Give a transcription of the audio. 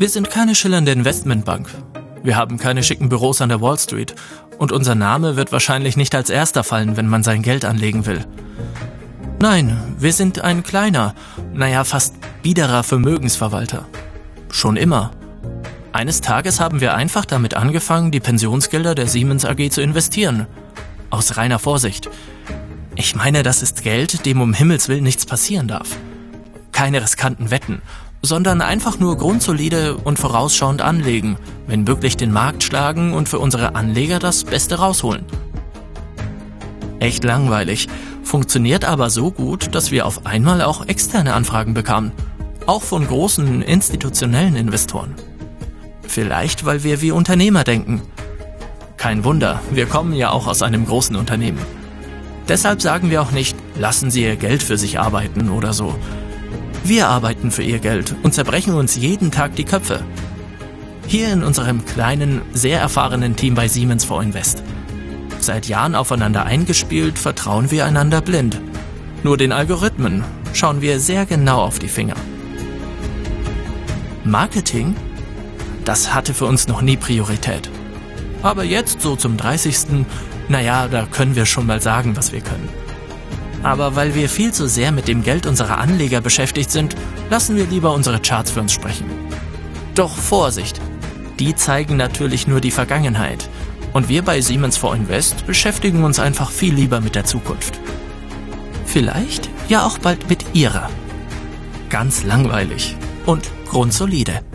Wir sind keine schillernde Investmentbank. Wir haben keine schicken Büros an der Wall Street. Und unser Name wird wahrscheinlich nicht als erster fallen, wenn man sein Geld anlegen will. Nein, wir sind ein kleiner, fast biederer Vermögensverwalter. Schon immer. Eines Tages haben wir einfach damit angefangen, die Pensionsgelder der Siemens AG zu investieren. Aus reiner Vorsicht. Ich meine, das ist Geld, dem um Himmels Willen nichts passieren darf. Keine riskanten Wetten, sondern einfach nur grundsolide und vorausschauend anlegen, wenn möglich den Markt schlagen und für unsere Anleger das Beste rausholen. Echt langweilig, funktioniert aber so gut, dass wir auf einmal auch externe Anfragen bekamen. Auch von großen institutionellen Investoren. Vielleicht, weil wir wie Unternehmer denken. Kein Wunder, wir kommen ja auch aus einem großen Unternehmen. Deshalb sagen wir auch nicht, lassen Sie Ihr Geld für sich arbeiten oder so. Wir arbeiten für Ihr Geld und zerbrechen uns jeden Tag die Köpfe. Hier in unserem kleinen, sehr erfahrenen Team bei Siemens for Invest. Seit Jahren aufeinander eingespielt, vertrauen wir einander blind. Nur den Algorithmen schauen wir sehr genau auf die Finger. Marketing? Das hatte für uns noch nie Priorität. Aber jetzt, so zum 30. Da können wir schon mal sagen, was wir können. Aber weil wir viel zu sehr mit dem Geld unserer Anleger beschäftigt sind, lassen wir lieber unsere Charts für uns sprechen. Doch Vorsicht! Die zeigen natürlich nur die Vergangenheit. Und wir bei Siemens for Invest beschäftigen uns einfach viel lieber mit der Zukunft. Vielleicht ja auch bald mit Ihrer. Ganz langweilig und grundsolide.